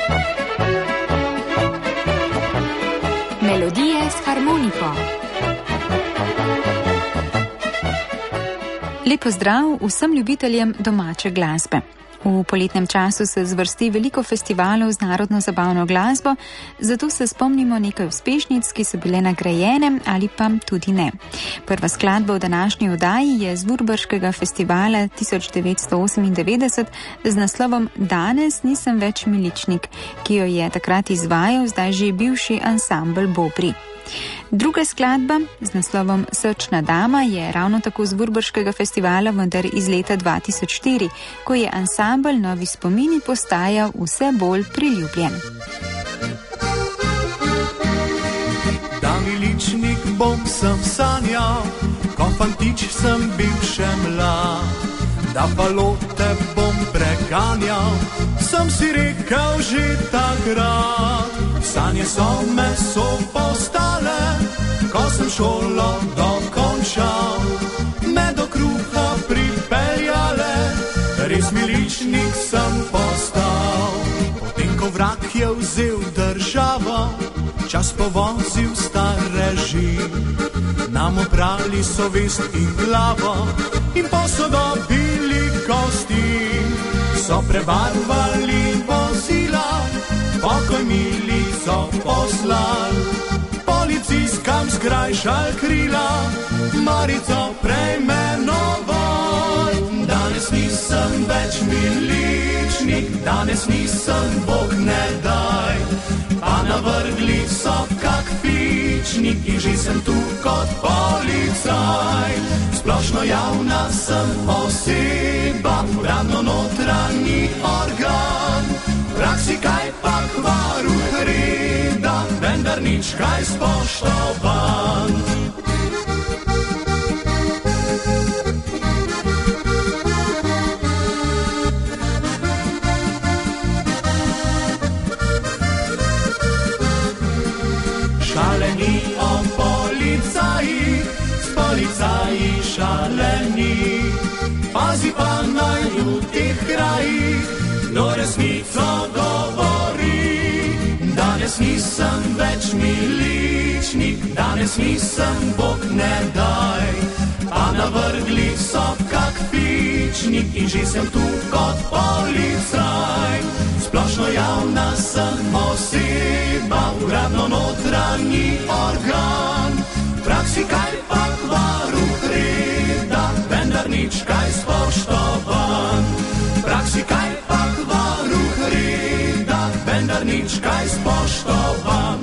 Melodije s harmoniko. Lep pozdrav vsem ljubiteljem domače glasbe. V poletnem času se zvrsti veliko festivalov z narodno zabavno glasbo, zato se spomnimo nekaj uspešnic, ki so bile nagrajene ali pa tudi ne. Prva skladba v današnji oddaji je z Vurberškega festivala 1998 z naslovom Danes nisem več miličnik, ki jo je takrat izvajal zdaj že bivši ansambel Bobri. Druga skladba z naslovom Srčna dama je ravno tako z Vurberškega festivala, vendar iz leta 2004, ko je ansambel Novi spomini postajal vse bolj priljubljen. Da miličnik bom sem sanjal, ko fantič sem bil še mlad, da palote bom preganjal, sem si rekel že takrat. Sanje so meso postale, ko sem šolo dokončal, me do kruha pripeljale, res miličnik sem postal. Potem, ko vrak je vzel državo, čas povozil stare ži, nam oprali so vest in glavo in posodobili kosti, so prebarvali vozila, pokoj mili so poslal, policijskam skrajšal krila, marico preimenoval. Danes nisem več miličnik, danes nisem Bog ne daj, pa navrgli so kak fičnik in že sem tu kot policaj. Splošno javna sem oseba, uradno notranji organ, praksi kaj pa varuh reda, vendar nič kaj spoštovan. Šaleni o policajih, s policaji šaleni, pazi pa naj v teh krajih, kdo resnico govori. Danes nisem več miličnik, danes nisem Bog ne daj, pa navrgli so kak fičnik in že sem tu kot policaj. Splošno javna sem oseba, uradno notranji organ, praksi kaj pa varuh reda, vendar nič kaj spoštovan. Praksi kaj pa varuh reda, vendar nič kaj spoštovan.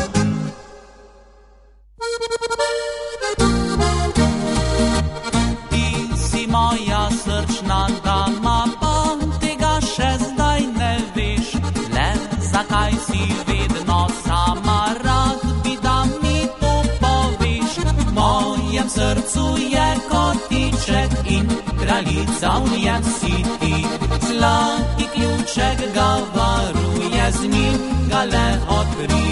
Ti si moja srčna dama, pa tega še zdaj ne veš, le zakaj si vedno sama, rad bi da mi to poveš. V mojem srcu je kotiček in kraljica v njem si ti, zlati ključek ga varuje, z njim ga le odkri.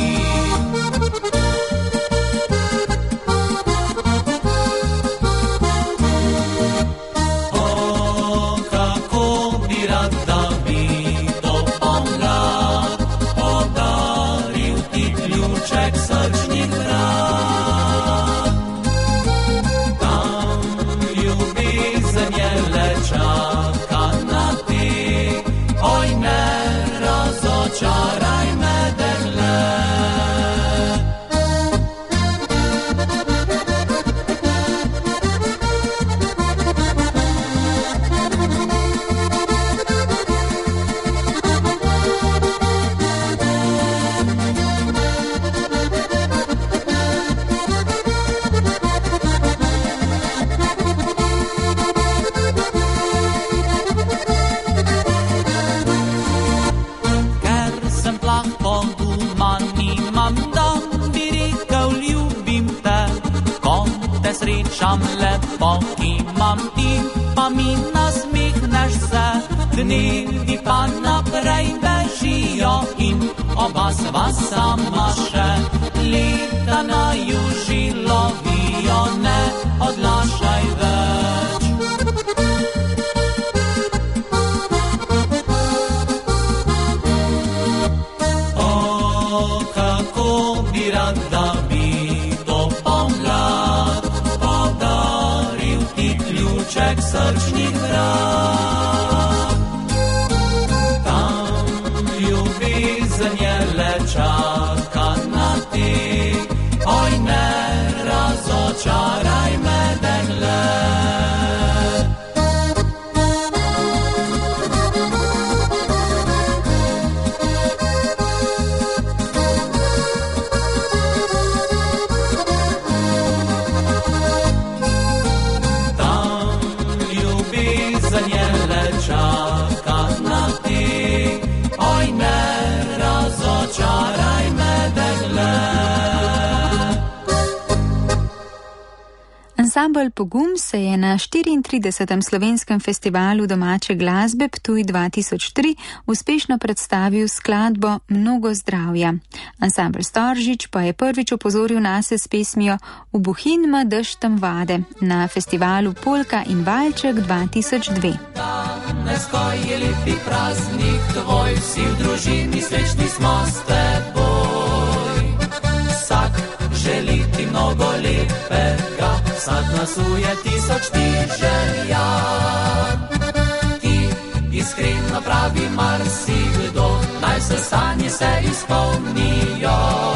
O, kako bi rad, da bi to pomlad podaril ti ključek srčnih vrat. Tam ljubezen je le čaka na te, oj ne razočaraj me dekle. Srečam lepo, imam ti, pa mi nasmehneš se, dnevi pa naprej bežijo in oba sva sama še. Leta naju že lovijo, ne odlašaj več. srčnih vrat. Tam ljubezen je le čaka na te, oj ne razočaraj me dekle. Ansambel Pogum se je na 34. slovenskem festivalu domače glasbe Ptuj 2003 uspešno predstavil skladbo Mnogo zdravja. Ansambel Storžič pa je prvič opozoril nase s pesmijo V Bohinj ma dež tam vade na festivalu Polka in Valček 2002. Danes, ko je lepi praznik tvoj, vsi v družini srečni smo s teboj. Vsak želi ti mnogo lepega, vsak nasuje tisoč ti želja. Ti iskreno pravi marsikdo, naj se sanje se izpolnijo.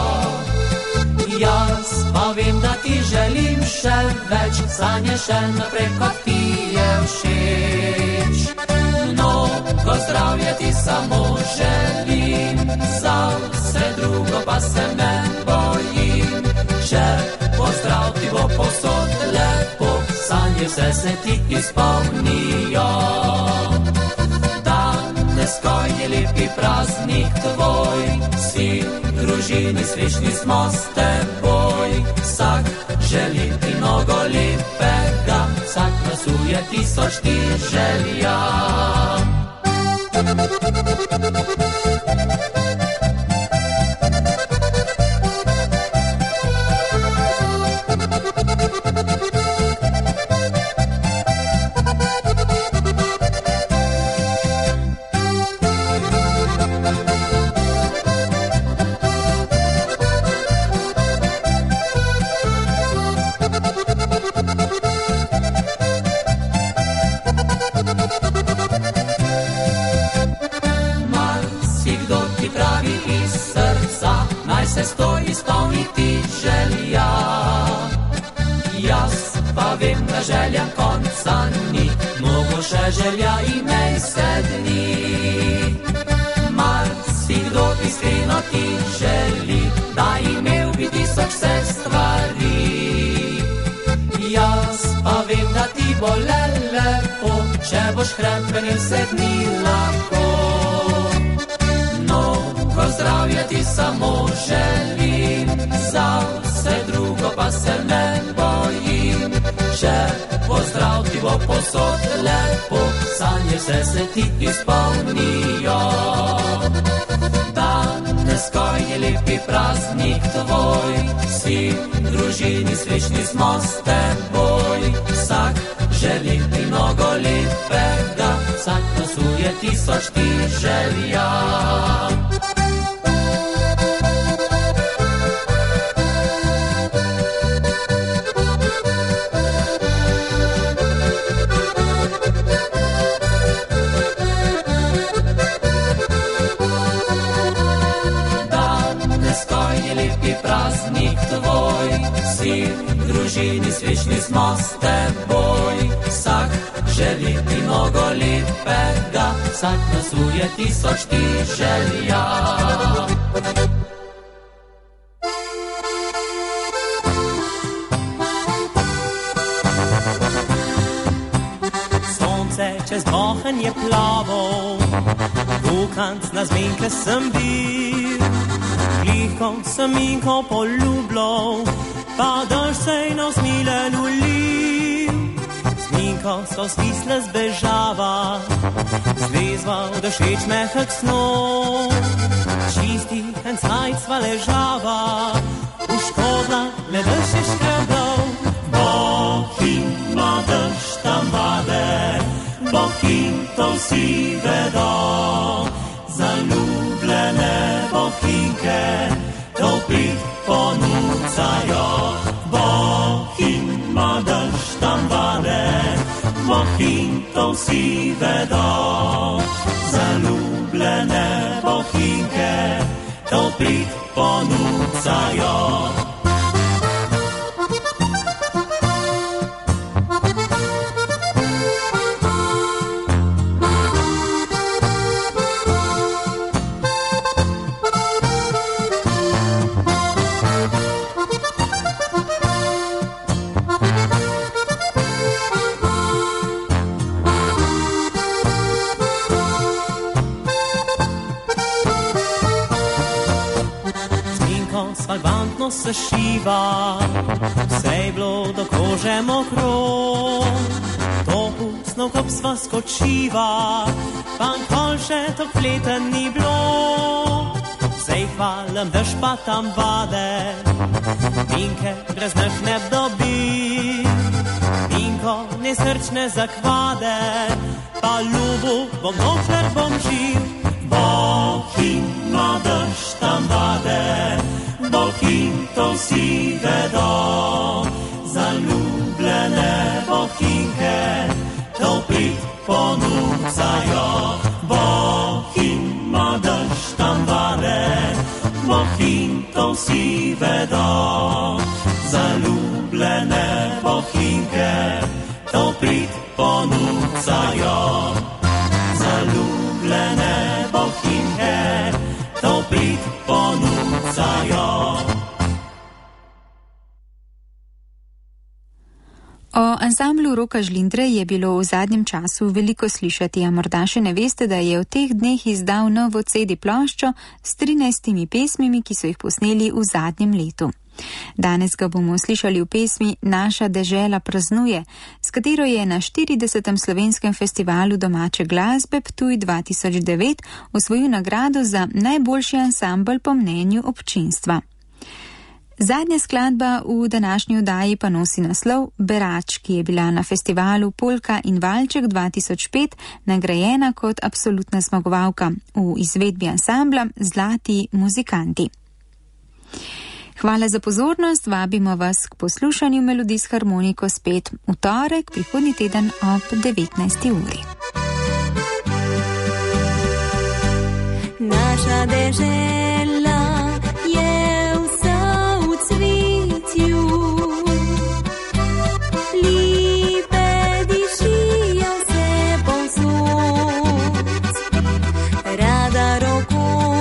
Jaz pa vem, da ti želim še več, sanje še naprej, kot ti je všeč. Mnogo zdravja ti samo želim, za vse drugo pa se ne bojim. Če pozdrav ti bo posod lepo, sanje vse se ti izpolnijo. Danes, ko je lepi praznik tvoj, vsi v družini srečni smo s teboj. Vsak želi ti mnogo lepega, vsak nasuje tisoč ti želja. Željam konca ni, mnogo še želja imej se dni. Marsikdo iskreno ti želi, da imel bi tisoč vse stvari. Jaz pa vem, da ti bo le lepo, če boš hrepen in vse dni lahko. Mnogo zdravja ti samo želim, za vse drugo pa se ne bojim. Če pozdrav ti bo posod lepo, sanje vse se ti izpolnijo. Danes, ko je lepi praznik tvoj, vsi v družini srečni smo s teboj. Vsak želi ti mnogo lepega, vsak nasuje tisoč ti želja. Praznik tvoj, vsi v družini srečni smo s teboj. Vsak želi ti mnogo lepega, vsak nasuje tisoč ti želja. Sonce čez bohen je plavo, vukanc na zmenke sem bil. Glihko sem inko poljubljal, pa dež se je na usmilen ulil. Zminko so stisle zbežava, zvezva v všeč mehek snov. Čisti en cajcva ležava, uškodla le dež je škrebal. Bohinj ma dež tam vade, Bohinj to vsi vedo. Zaljubljene bohinjke topit ponucajo. Bohinj ma dež tam vade, Bohinj vsi vedo, zaljubljene bohinke to prid ponucajo. Svalbantno se šiva, vse je bilo do kože mokro, to pusno kop sva skočiva, pa nikoli še to pleten ni bilo. Sej hvalim, daš pa tam vade, Minke brez naš ne dobi, Minko nesrčne zakvade, pa ljubu bom dokler bom živ. Bohinjno daš tam vade, bohinj to vsi vedo, zaljubljene bohinjke to prid ponucajo. Bohinjno daš tam vade, bohinj to vsi vedo, zaljubljene bohinjke to prid ponucajo. Zaljubljene bohinjke to prid ponucajo. O ansamblu Roka Žlindre je bilo v zadnjem času veliko slišati, a morda še ne veste, da je v teh dneh izdal novo CD ploščo s 13 pesmimi, ki so jih posneli v zadnjem letu. Danes ga bomo slišali v pesmi Naša dežela praznuje, s katero je na 40. slovenskem festivalu domače glasbe Ptuj 2009 osvojil nagrado za najboljši ansambel po mnenju občinstva. Zadnja skladba v današnji oddaji pa nosi naslov Berač, ki je bila na festivalu Polka in Valček 2005 nagrajena kot absolutna zmagovalka v izvedbi ansambla Zlati muzikanti. Hvala za pozornost, vabimo vas k poslušanju melodij s harmoniko spet v torek, prihodnji teden ob 19. uri. Naša dežela je vsa v cvetju, lipe dišijo vse povsod, rada roko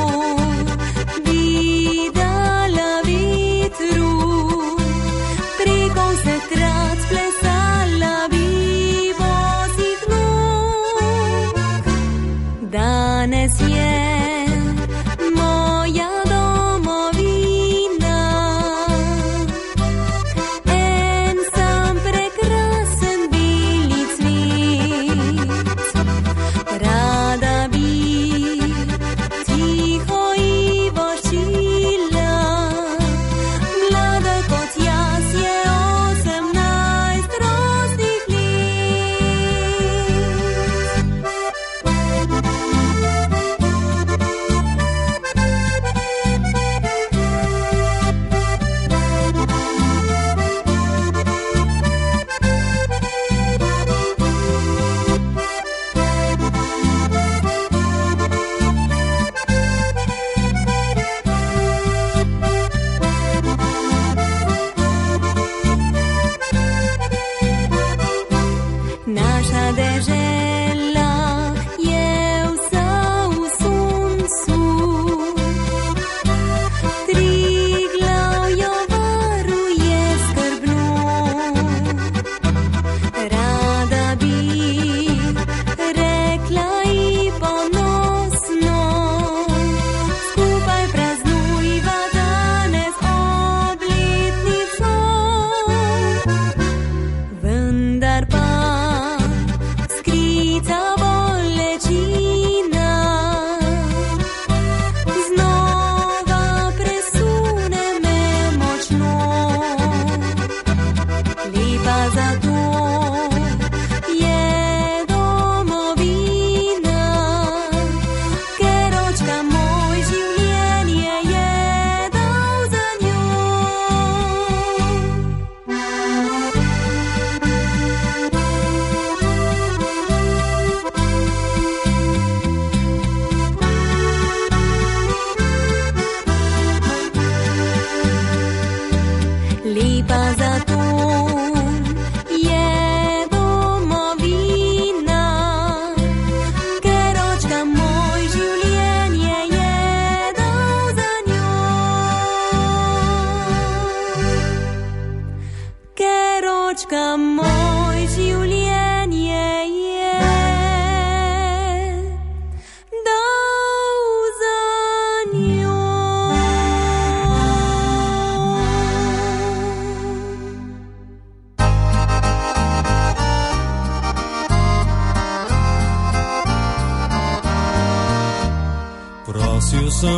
bi dala vetru, preko vse trat plesala bi bosih nog. Danes je moj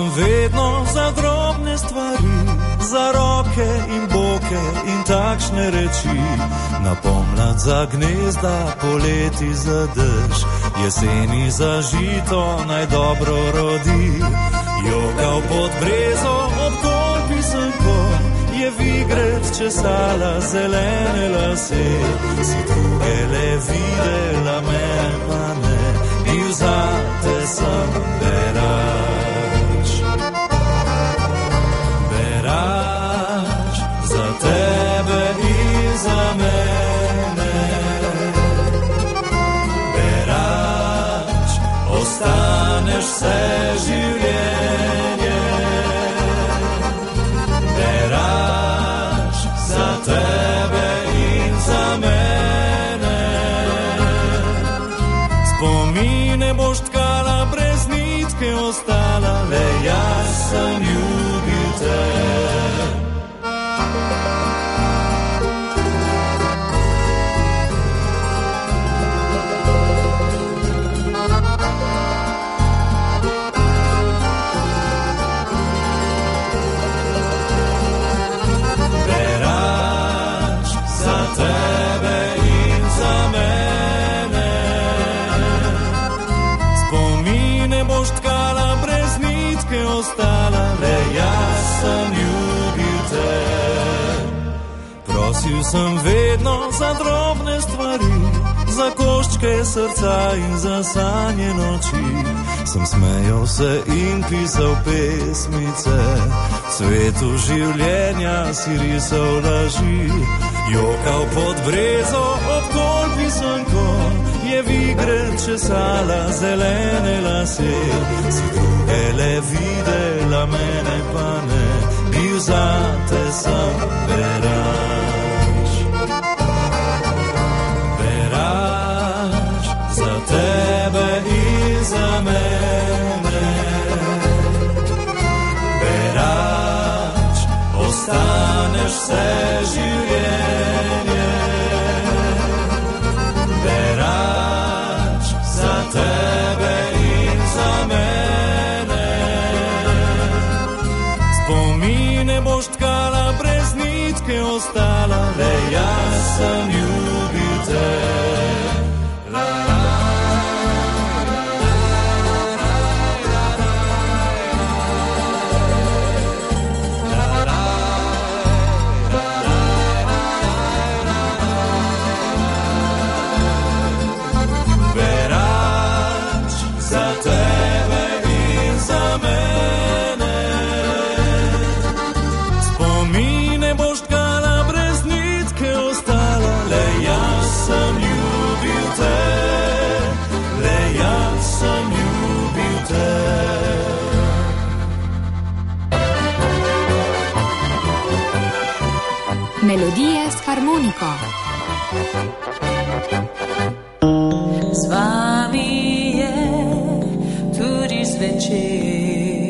sem vedno za drobne stvari, za roke in boke in takšne reči. Na pomlad za gnezda, poleti za dež, jeseni za žito naj dobro rodi. Jokal pod brezo, ob kolpi senko, je vigrec česala zelene lase. Si druge le videla, mene pa ne, bil zate sem berač. Berač za tebe in za mene. Berač, ostaneš vse življenje. Berač za tebe in za mene. Spomine boš tkala, brez nitke ostala, le jaz sem ljubil te. Berač za tebe in za mene. Spomine boš tkala, brez nitke ostala, le jaz sem ljubil te. Prosil sem vedno za drobne stvari, za koščke srca in za sanje noči. Sem smejal se in pisal pesmice, svetu življenja si risal laži. Jokal pod brezo, ob kolpi senko, je vigrec česala zelene lase. Si druge le videla, mene pa ne, bil zate sem berač. Berač za tebe in za mene. Berač, ostaneš vse življenje. Berač za tebe in za mene. Spomine boš tkala, brez nitke ostala, le jaz sem ljubil te. Melodije s harmoniko. Z vami je tudi zvečer.